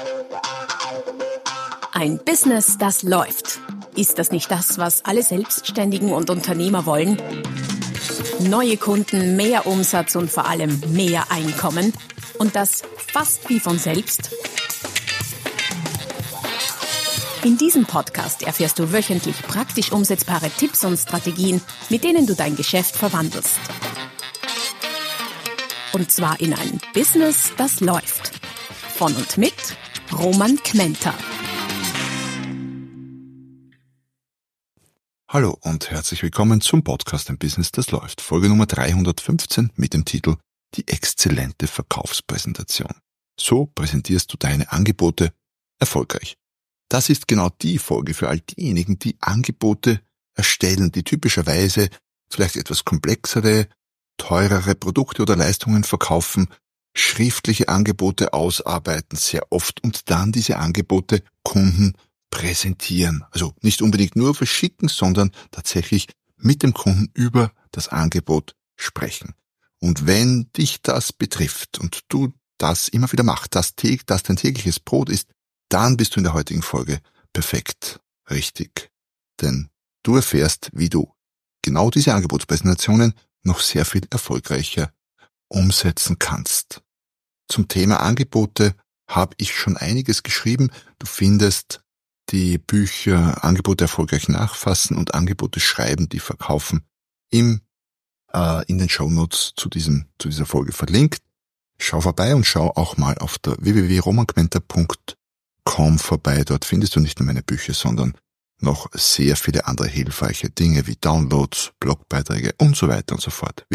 Ein Business, das läuft. Ist das nicht das, was alle Selbstständigen und Unternehmer wollen? Neue Kunden, mehr Umsatz und vor allem mehr Einkommen. Und das fast wie von selbst? In diesem Podcast erfährst du wöchentlich praktisch umsetzbare Tipps und Strategien, mit denen du dein Geschäft verwandelst. Und zwar in ein Business, das läuft. Von und mit Roman Kmenter. Hallo und herzlich willkommen zum Podcast Ein Business, das läuft. Folge Nummer 315 mit dem Titel Die exzellente Verkaufspräsentation. So präsentierst du deine Angebote erfolgreich. Das ist genau die Folge für all diejenigen, die Angebote erstellen, die typischerweise vielleicht etwas komplexere, teurere Produkte oder Leistungen verkaufen, schriftliche Angebote ausarbeiten sehr oft und dann diese Angebote Kunden präsentieren. Also nicht unbedingt nur verschicken, sondern tatsächlich mit dem Kunden über das Angebot sprechen. Und wenn dich das betrifft und du das immer wieder machst, dass dein tägliches Brot ist, dann bist du in der heutigen Folge perfekt richtig. Denn du erfährst, wie du genau diese Angebotspräsentationen noch sehr viel erfolgreicher umsetzen kannst. Zum Thema Angebote habe ich schon einiges geschrieben. Du findest die Bücher Angebote erfolgreich nachfassen und Angebote schreiben, die verkaufen in den Shownotes zu dieser Folge verlinkt. Schau vorbei und schau auch mal auf der www.romankmenter.com vorbei. Dort findest du nicht nur meine Bücher, sondern noch sehr viele andere hilfreiche Dinge wie Downloads, Blogbeiträge und so weiter und so fort.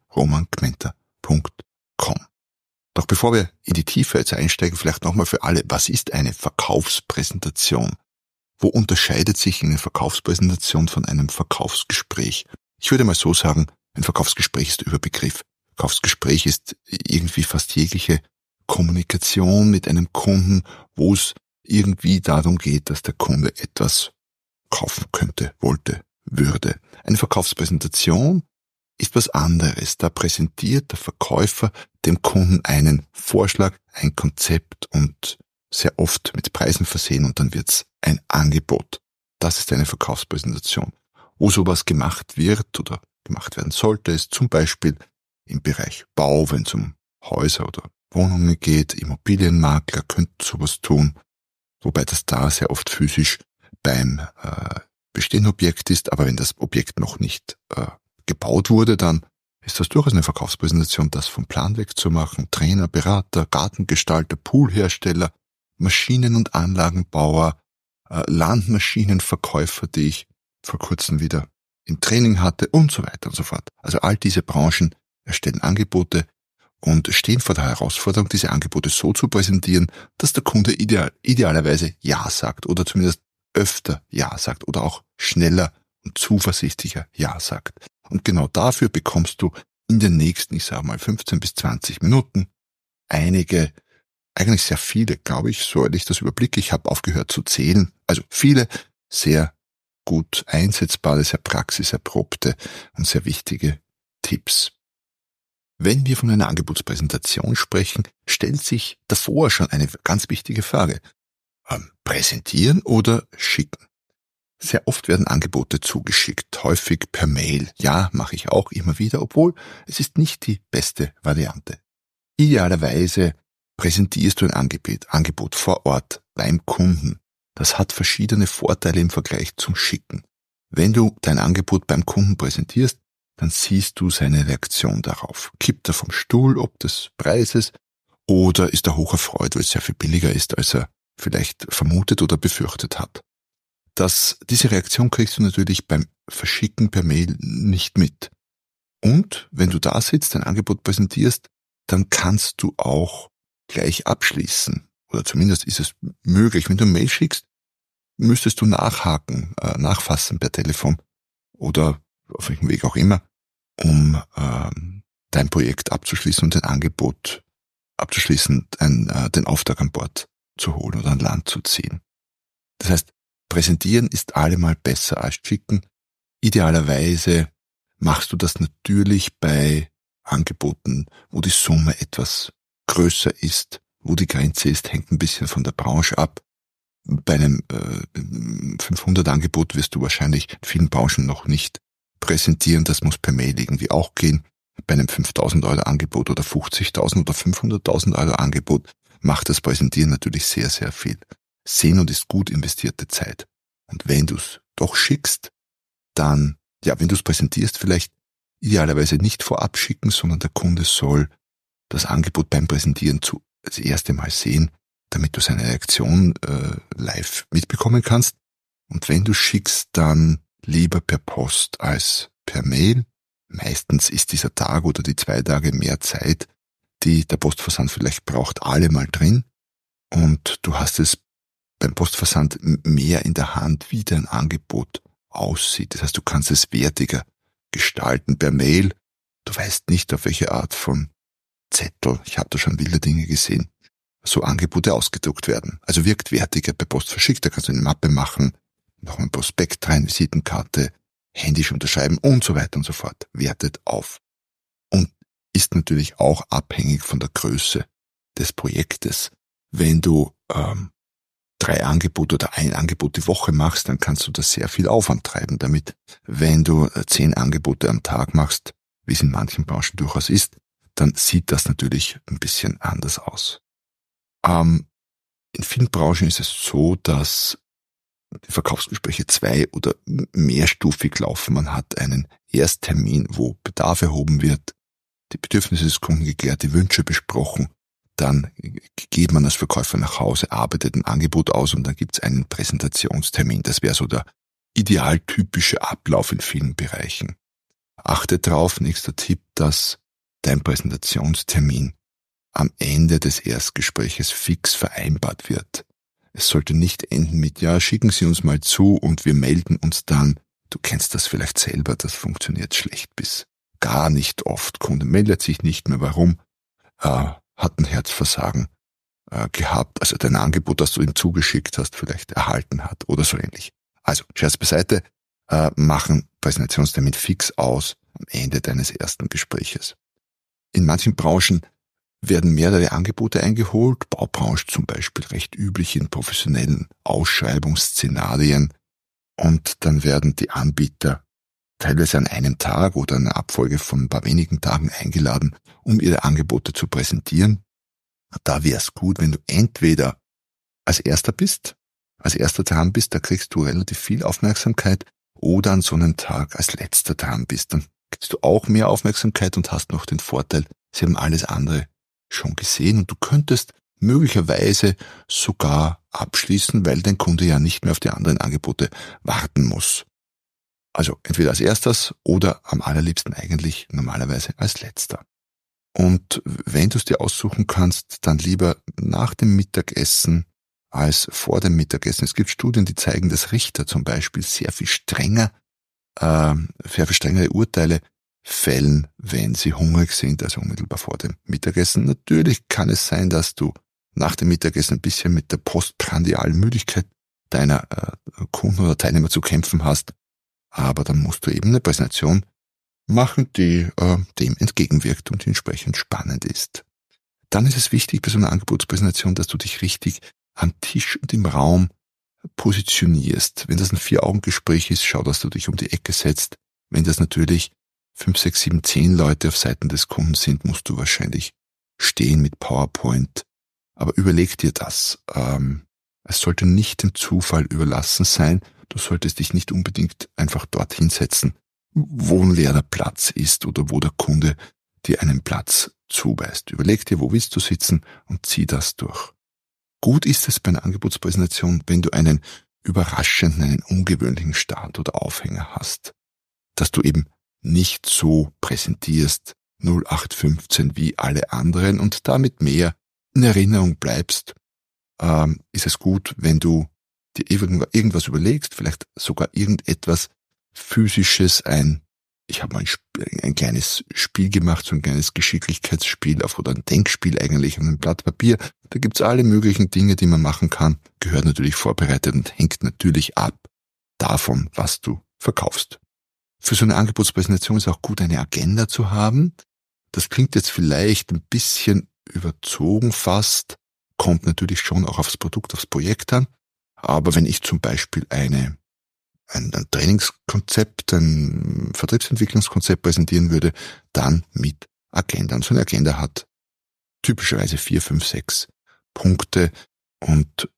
www.romankmenter.com. Doch bevor wir in die Tiefe jetzt einsteigen, vielleicht nochmal für alle, was ist eine Verkaufspräsentation? Wo unterscheidet sich eine Verkaufspräsentation von einem Verkaufsgespräch? Ich würde mal so sagen, ein Verkaufsgespräch ist der Überbegriff. Verkaufsgespräch ist irgendwie fast jegliche Kommunikation mit einem Kunden, wo es irgendwie darum geht, dass der Kunde etwas kaufen könnte, wollte, würde. Eine Verkaufspräsentation ist was anderes. Da präsentiert der Verkäufer dem Kunden einen Vorschlag, ein Konzept und sehr oft mit Preisen versehen und dann wird's ein Angebot. Das ist eine Verkaufspräsentation. Wo sowas gemacht wird oder gemacht werden sollte, ist zum Beispiel im Bereich Bau, wenn es um Häuser oder Wohnungen geht. Immobilienmakler könnten sowas tun, wobei das da sehr oft physisch beim bestehenden Objekt ist, aber wenn das Objekt noch nicht gebaut wurde, dann ist das durchaus eine Verkaufspräsentation, das vom Plan weg zu machen. Trainer, Berater, Gartengestalter, Poolhersteller, Maschinen- und Anlagenbauer, Landmaschinenverkäufer, die ich vor kurzem wieder im Training hatte und so weiter und so fort. Also all diese Branchen erstellen Angebote und stehen vor der Herausforderung, diese Angebote so zu präsentieren, dass der Kunde idealerweise Ja sagt oder zumindest öfter Ja sagt oder auch schneller und zuversichtlicher Ja sagt. Und genau dafür bekommst du in den nächsten, ich sage mal 15 bis 20 Minuten eigentlich sehr viele, glaube ich, so ich das überblicke. Ich habe aufgehört zu zählen. Also viele sehr gut einsetzbare, sehr praxiserprobte und sehr wichtige Tipps. Wenn wir von einer Angebotspräsentation sprechen, stellt sich davor schon eine ganz wichtige Frage. Präsentieren oder schicken? Sehr oft werden Angebote zugeschickt, häufig per Mail. Ja, mache ich auch immer wieder, obwohl es ist nicht die beste Variante. Idealerweise präsentierst du ein Angebot vor Ort beim Kunden. Das hat verschiedene Vorteile im Vergleich zum Schicken. Wenn du dein Angebot beim Kunden präsentierst, dann siehst du seine Reaktion darauf. Kippt er vom Stuhl ob des Preises oder ist er hocherfreut, weil es sehr viel billiger ist, als er vielleicht vermutet oder befürchtet hat. Diese Reaktion kriegst du natürlich beim Verschicken per Mail nicht mit. Und wenn du da sitzt, dein Angebot präsentierst, dann kannst du auch gleich abschließen. Oder zumindest ist es möglich. Wenn du eine Mail schickst, müsstest du nachfassen per Telefon oder auf welchem Weg auch immer, um dein Projekt abzuschließen und dein Angebot abzuschließen, den Auftrag an Bord zu holen oder an Land zu ziehen. Das heißt, präsentieren ist allemal besser als schicken. Idealerweise machst du das natürlich bei Angeboten, wo die Summe etwas größer ist, Wo die Grenze ist, hängt ein bisschen von der Branche ab. Bei einem 500-Angebot wirst du wahrscheinlich in vielen Branchen noch nicht präsentieren. Das muss per Mail irgendwie auch gehen. Bei einem 5.000 € Angebot oder 50.000 oder 500.000 € Angebot macht das Präsentieren natürlich sehr, sehr viel Sinn und ist gut investierte Zeit. Und wenn du es doch schickst, dann, wenn du es präsentierst, vielleicht idealerweise nicht vorab schicken, sondern der Kunde soll das Angebot beim Präsentieren das erste Mal sehen, damit du seine Reaktion live mitbekommen kannst. Und wenn du schickst, dann lieber per Post als per Mail. Meistens ist dieser Tag oder die 2 Tage mehr Zeit, die der Postversand vielleicht braucht, alle mal drin. Und du hast es beim Postversand mehr in der Hand, wie dein Angebot aussieht. Das heißt, du kannst es wertiger gestalten. Per Mail, du weißt nicht, auf welche Art von Zettel, ich habe da schon wilde Dinge gesehen, so Angebote ausgedruckt werden. Also wirkt wertiger per Post verschickt. Da kannst du eine Mappe machen, noch ein Prospekt rein, Visitenkarte, händisch unterschreiben und so weiter und so fort. Wertet auf. Und ist natürlich auch abhängig von der Größe des Projektes. Wenn du 3 Angebote oder ein Angebot die Woche machst, dann kannst du da sehr viel Aufwand treiben damit. Wenn du 10 Angebote am Tag machst, wie es in manchen Branchen durchaus ist, dann sieht das natürlich ein bisschen anders aus. In vielen Branchen ist es so, dass die Verkaufsgespräche 2- oder mehrstufig laufen. Man hat einen Ersttermin, wo Bedarf erhoben wird, die Bedürfnisse des Kunden geklärt, die Wünsche besprochen. Dann geht man als Verkäufer nach Hause, arbeitet ein Angebot aus und dann gibt es einen Präsentationstermin. Das wäre so der idealtypische Ablauf in vielen Bereichen. Achte darauf, nächster Tipp, dass dein Präsentationstermin am Ende des Erstgespräches fix vereinbart wird. Es sollte nicht enden mit, schicken Sie uns mal zu und wir melden uns dann. Du kennst das vielleicht selber, das funktioniert schlecht bis gar nicht oft. Kunde meldet sich nicht mehr. Warum? Hat ein Herzversagen gehabt, also dein Angebot, das du ihm zugeschickt hast, vielleicht erhalten hat oder so ähnlich. Also, Scherz beiseite, machen Präsentationstermin fix aus am Ende deines ersten Gespräches. In manchen Branchen werden mehrere Angebote eingeholt, Baubranche zum Beispiel recht üblich in professionellen Ausschreibungsszenarien, und dann werden die Anbieter teilweise an einem Tag oder einer Abfolge von ein paar wenigen Tagen eingeladen, um ihre Angebote zu präsentieren. Da wäre es gut, wenn du entweder als Erster dran bist, da kriegst du relativ viel Aufmerksamkeit, oder an so einem Tag als Letzter dran bist. Dann kriegst du auch mehr Aufmerksamkeit und hast noch den Vorteil, sie haben alles andere schon gesehen und du könntest möglicherweise sogar abschließen, weil dein Kunde ja nicht mehr auf die anderen Angebote warten muss. Also entweder als erstes oder am allerliebsten eigentlich normalerweise als letzter. Und wenn du es dir aussuchen kannst, dann lieber nach dem Mittagessen als vor dem Mittagessen. Es gibt Studien, die zeigen, dass Richter zum Beispiel sehr viel strengere Urteile fällen, wenn sie hungrig sind, also unmittelbar vor dem Mittagessen. Natürlich kann es sein, dass du nach dem Mittagessen ein bisschen mit der postprandialen Müdigkeit deiner Kunden oder Teilnehmer zu kämpfen hast, aber dann musst du eben eine Präsentation machen, die dem entgegenwirkt und entsprechend spannend ist. Dann ist es wichtig bei so einer Angebotspräsentation, dass du dich richtig am Tisch und im Raum positionierst. Wenn das ein 4-Augen-Gespräch ist, schau, dass du dich um die Ecke setzt. Wenn das natürlich 5, 6, 7, 10 Leute auf Seiten des Kunden sind, musst du wahrscheinlich stehen mit PowerPoint. Aber überleg dir das. Es sollte nicht dem Zufall überlassen sein. Du solltest dich nicht unbedingt einfach dorthin setzen, wo ein leerer Platz ist oder wo der Kunde dir einen Platz zuweist. Überleg dir, wo willst du sitzen und zieh das durch. Gut ist es bei einer Angebotspräsentation, wenn du einen überraschenden, einen ungewöhnlichen Start oder Aufhänger hast. Dass du eben nicht so präsentierst, 0815 wie alle anderen und damit mehr in Erinnerung bleibst, ist es gut, wenn du dir irgendwas überlegst, vielleicht sogar irgendetwas Physisches, ich habe mal ein kleines Spiel gemacht, so ein kleines Geschicklichkeitsspiel oder ein Denkspiel eigentlich an einem Blatt Papier. Da gibt's alle möglichen Dinge, die man machen kann, gehört natürlich vorbereitet und hängt natürlich ab davon, was du verkaufst. Für so eine Angebotspräsentation ist auch gut, eine Agenda zu haben. Das klingt jetzt vielleicht ein bisschen überzogen fast, kommt natürlich schon auch aufs Produkt, aufs Projekt an. Aber wenn ich zum Beispiel ein Trainingskonzept, ein Vertriebsentwicklungskonzept präsentieren würde, dann mit Agenda. Und so eine Agenda hat typischerweise 4, 5, 6 Punkte und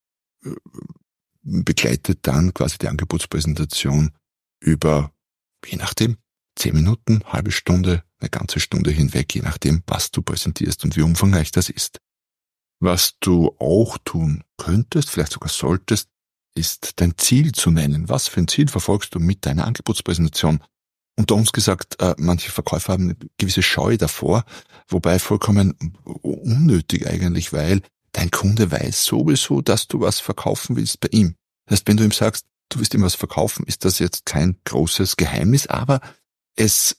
begleitet dann quasi die Angebotspräsentation über, je nachdem, 10 Minuten, halbe Stunde, eine ganze Stunde hinweg, je nachdem, was du präsentierst und wie umfangreich das ist. Was du auch tun könntest, vielleicht sogar solltest, ist dein Ziel zu nennen. Was für ein Ziel verfolgst du mit deiner Angebotspräsentation? Unter uns gesagt, manche Verkäufer haben eine gewisse Scheu davor, wobei vollkommen unnötig eigentlich, weil dein Kunde weiß sowieso, dass du was verkaufen willst bei ihm. Das heißt, wenn du ihm sagst, du willst ihm was verkaufen, ist das jetzt kein großes Geheimnis, aber es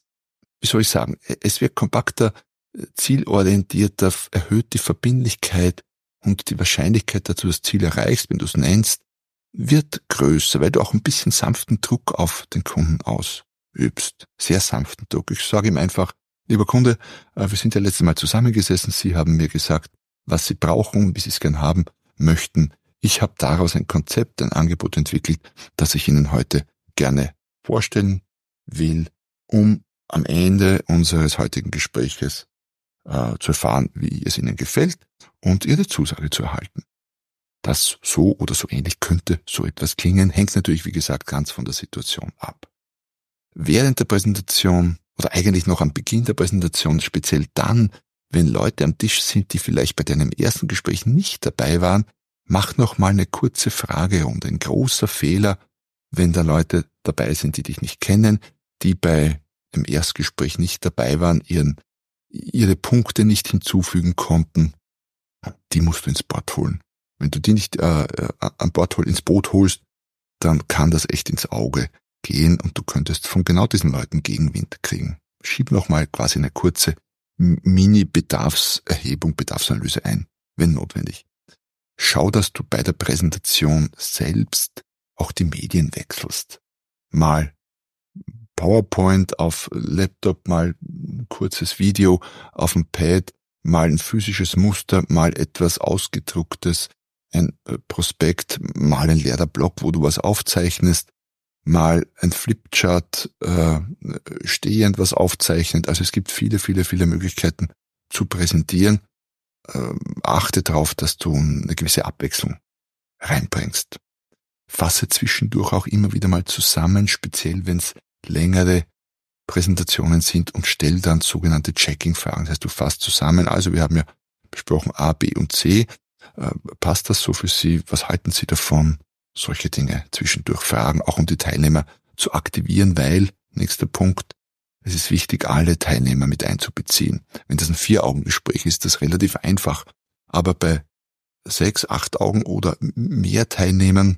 wird kompakter, zielorientierter, erhöht die Verbindlichkeit und die Wahrscheinlichkeit, dass du das Ziel erreichst, wenn du es nennst, wird größer, weil du auch ein bisschen sanften Druck auf den Kunden ausübst. Sehr sanften Druck. Ich sage ihm einfach, lieber Kunde, wir sind ja letztes Mal zusammengesessen, Sie haben mir gesagt, was Sie brauchen, wie Sie es gern haben möchten. Ich habe daraus ein Konzept, ein Angebot entwickelt, das ich Ihnen heute gerne vorstellen will, um am Ende unseres heutigen Gespräches zu erfahren, wie es Ihnen gefällt und Ihre Zusage zu erhalten. Das so oder so ähnlich könnte so etwas klingen, hängt natürlich, wie gesagt, ganz von der Situation ab. Während der Präsentation oder eigentlich noch am Beginn der Präsentation, speziell dann, wenn Leute am Tisch sind, die vielleicht bei deinem ersten Gespräch nicht dabei waren, mach noch mal eine kurze Fragerunde. Ein großer Fehler, wenn da Leute dabei sind, die dich nicht kennen, die bei dem Erstgespräch nicht dabei waren, ihre Punkte nicht hinzufügen konnten, die musst du ins Boot holen. Wenn du die nicht ins Boot holst, dann kann das echt ins Auge gehen und du könntest von genau diesen Leuten Gegenwind kriegen. Schieb noch mal quasi eine kurze Mini-Bedarfserhebung, Bedarfsanalyse ein, wenn notwendig. Schau, dass du bei der Präsentation selbst auch die Medien wechselst. Mal PowerPoint auf Laptop, mal ein kurzes Video auf dem Pad, mal ein physisches Muster, mal etwas Ausgedrucktes, ein Prospekt, mal ein leerer Block, wo du was aufzeichnest, mal ein Flipchart stehend was aufzeichnet. Also es gibt viele, viele, viele Möglichkeiten zu präsentieren. Achte darauf, dass du eine gewisse Abwechslung reinbringst. Fasse zwischendurch auch immer wieder mal zusammen, speziell wenn es längere Präsentationen sind, und stell dann sogenannte Checking-Fragen. Das heißt, du fasst zusammen, also wir haben ja besprochen A, B und C. Passt das so für Sie? Was halten Sie davon? Solche Dinge zwischendurch fragen, auch um die Teilnehmer zu aktivieren, weil, nächster Punkt, es ist wichtig, alle Teilnehmer mit einzubeziehen. Wenn das ein 4-Augen-Gespräch ist, ist das relativ einfach. Aber bei 6, 8 Augen oder mehr Teilnehmern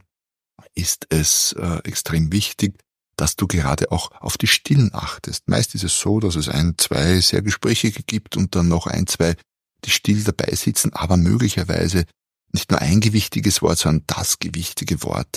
ist es extrem wichtig, dass du gerade auch auf die Stillen achtest. Meist ist es so, dass es 1, 2 sehr Gesprächige gibt und dann noch 1, 2, die still dabei sitzen, aber möglicherweise nicht nur ein gewichtiges Wort, sondern das gewichtige Wort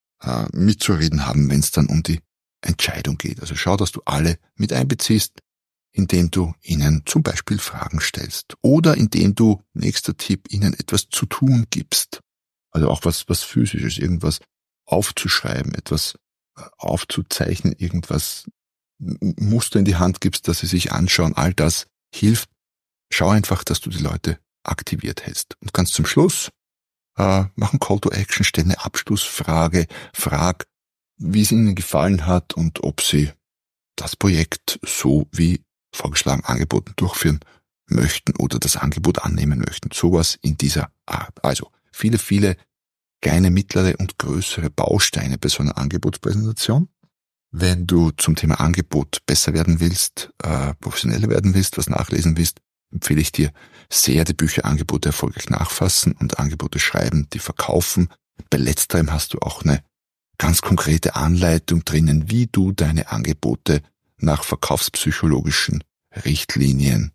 mitzureden haben, wenn es dann um die Entscheidung geht. Also schau, dass du alle mit einbeziehst, indem du ihnen zum Beispiel Fragen stellst oder indem du, nächster Tipp, ihnen etwas zu tun gibst. Also auch was Physisches, irgendwas aufzuschreiben, etwas aufzuzeichnen, irgendwas Muster in die Hand gibst, dass sie sich anschauen. All das hilft. Schau einfach, dass du die Leute aktiviert hältst. Und ganz zum Schluss, mach ein Call to Action, stell eine Abschlussfrage, frag, wie es ihnen gefallen hat und ob sie das Projekt so wie vorgeschlagen angeboten durchführen möchten oder das Angebot annehmen möchten. Sowas in dieser Art. Also viele, viele kleine, mittlere und größere Bausteine bei so einer Angebotspräsentation. Wenn du zum Thema Angebot besser werden willst, professioneller werden willst, was nachlesen willst, empfehle ich dir sehr die Bücher Angebote erfolgreich nachfassen und Angebote schreiben, die verkaufen. Bei letzterem hast du auch eine ganz konkrete Anleitung drinnen, wie du deine Angebote nach verkaufspsychologischen Richtlinien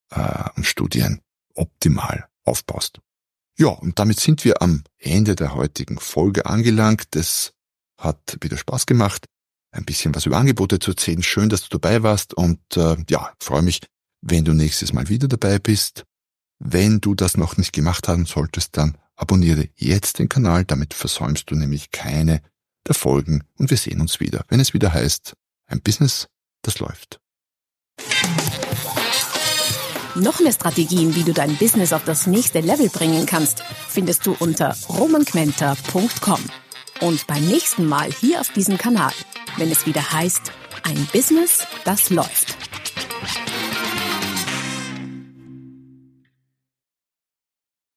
und Studien optimal aufbaust. Ja, und damit sind wir am Ende der heutigen Folge angelangt. Es hat wieder Spaß gemacht, ein bisschen was über Angebote zu erzählen. Schön, dass du dabei warst und freue mich, wenn du nächstes Mal wieder dabei bist. Wenn du das noch nicht gemacht haben solltest, dann abonniere jetzt den Kanal, damit versäumst du nämlich keine der Folgen und wir sehen uns wieder, wenn es wieder heißt, ein Business, das läuft. Noch mehr Strategien, wie du dein Business auf das nächste Level bringen kannst, findest du unter romanquenter.com. Und beim nächsten Mal hier auf diesem Kanal, wenn es wieder heißt, ein Business, das läuft.